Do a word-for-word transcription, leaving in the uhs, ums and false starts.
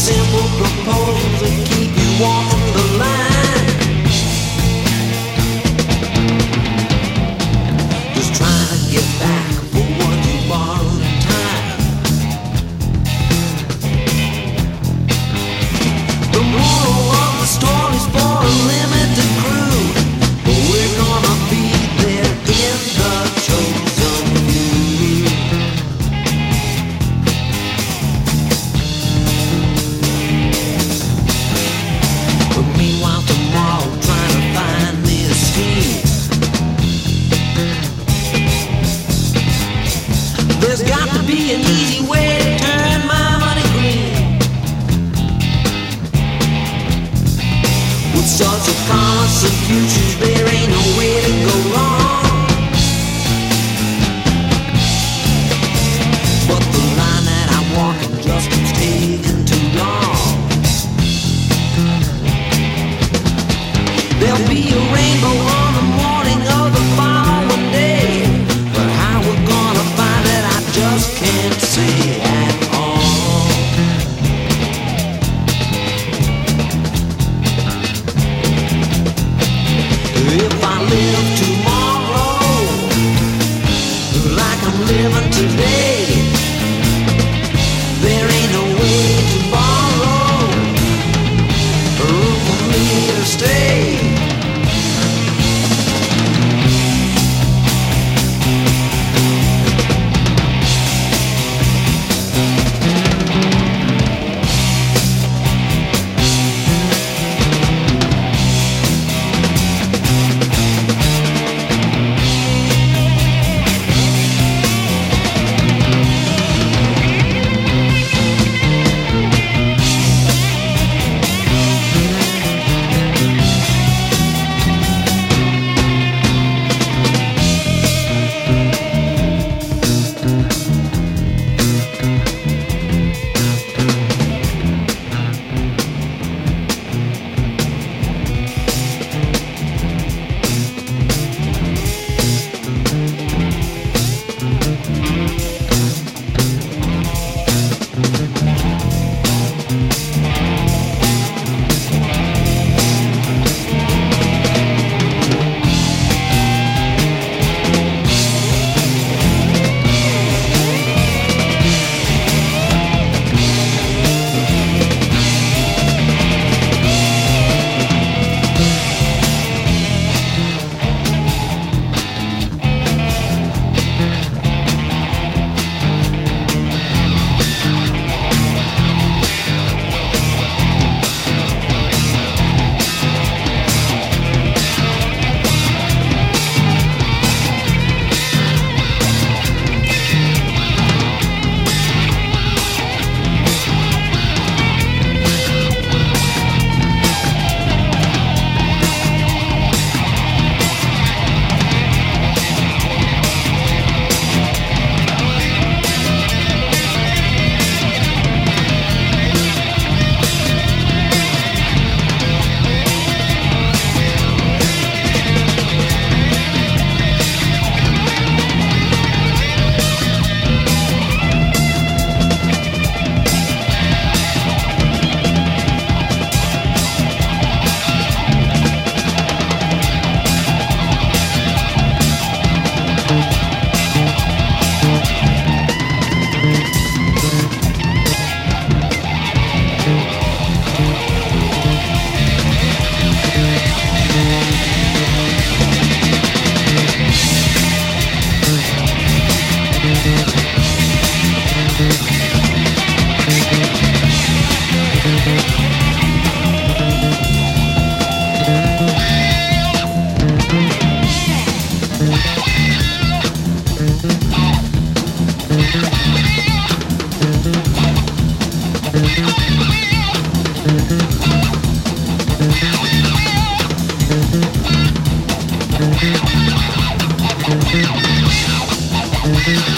simple proposal to keep you on the line. Just trying to get back for what you borrowed in time. The moral of the story's for a limited crew, but we're gonna be there in the chosen few. But meanwhile tomorrow, trying to find me a scheme. There's got to be an easy way to turn my money green. With such a promise of futures, there ain't no way to go wrong. But the line that I'm walking just keeps taking too long. There'll be a rainbow on the morning of the following day, but how we're gonna find it, I just can't say at all. If I live tomorrow like I'm living today, there ain't no way to borrow room for me to stay. Thank you.